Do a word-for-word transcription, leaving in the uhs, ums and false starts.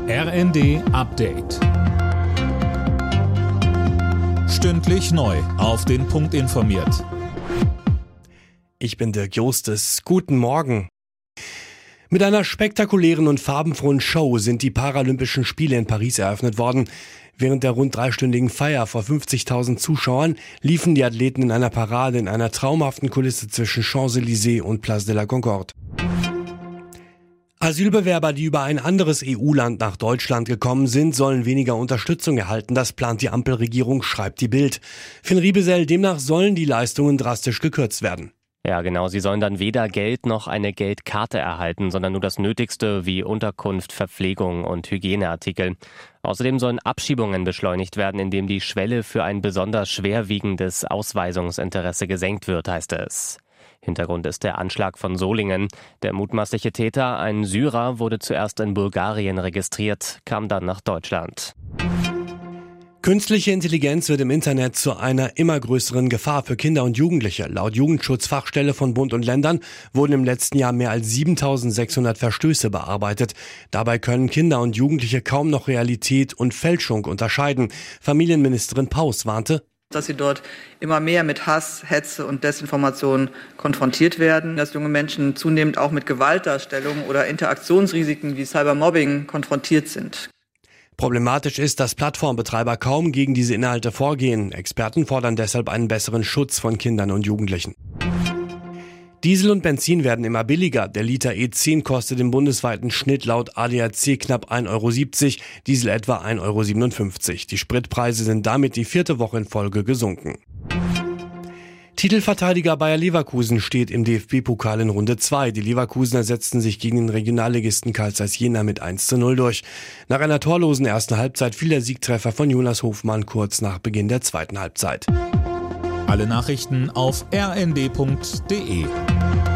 R N D Update. Stündlich neu auf den Punkt informiert. Ich bin Dirk Jostes. Guten Morgen. Mit einer spektakulären und farbenfrohen Show sind die Paralympischen Spiele in Paris eröffnet worden. Während der rund dreistündigen Feier vor fünfzigtausend Zuschauern liefen die Athleten in einer Parade in einer traumhaften Kulisse zwischen Champs-Élysées und Place de la Concorde. Asylbewerber, die über ein anderes E U-Land nach Deutschland gekommen sind, sollen weniger Unterstützung erhalten. Das plant die Ampelregierung, schreibt die Bild. Finn Riebesell, demnach sollen die Leistungen drastisch gekürzt werden. Ja, genau. Sie sollen dann weder Geld noch eine Geldkarte erhalten, sondern nur das Nötigste wie Unterkunft, Verpflegung und Hygieneartikel. Außerdem sollen Abschiebungen beschleunigt werden, indem die Schwelle für ein besonders schwerwiegendes Ausweisungsinteresse gesenkt wird, heißt es. Hintergrund ist der Anschlag von Solingen. Der mutmaßliche Täter, ein Syrer, wurde zuerst in Bulgarien registriert, kam dann nach Deutschland. Künstliche Intelligenz wird im Internet zu einer immer größeren Gefahr für Kinder und Jugendliche. Laut Jugendschutzfachstelle von Bund und Ländern wurden im letzten Jahr mehr als siebentausendsechshundert Verstöße bearbeitet. Dabei können Kinder und Jugendliche kaum noch Realität und Fälschung unterscheiden. Familienministerin Paus warnte, dass sie dort immer mehr mit Hass, Hetze und Desinformation konfrontiert werden, dass junge Menschen zunehmend auch mit Gewaltdarstellungen oder Interaktionsrisiken wie Cybermobbing konfrontiert sind. Problematisch ist, dass Plattformbetreiber kaum gegen diese Inhalte vorgehen. Experten fordern deshalb einen besseren Schutz von Kindern und Jugendlichen. Diesel und Benzin werden immer billiger. Der Liter E zehn kostet im bundesweiten Schnitt laut A D A C knapp ein Euro siebzig, Diesel etwa ein Euro siebenundfünfzig. Die Spritpreise sind damit die vierte Woche in Folge gesunken. Titelverteidiger Bayer Leverkusen steht im D F B-Pokal in Runde zwei. Die Leverkusener setzten sich gegen den Regionalligisten Carl Zeiss Jena mit eins zu null durch. Nach einer torlosen ersten Halbzeit fiel der Siegtreffer von Jonas Hofmann kurz nach Beginn der zweiten Halbzeit. Alle Nachrichten auf r n d punkt d e.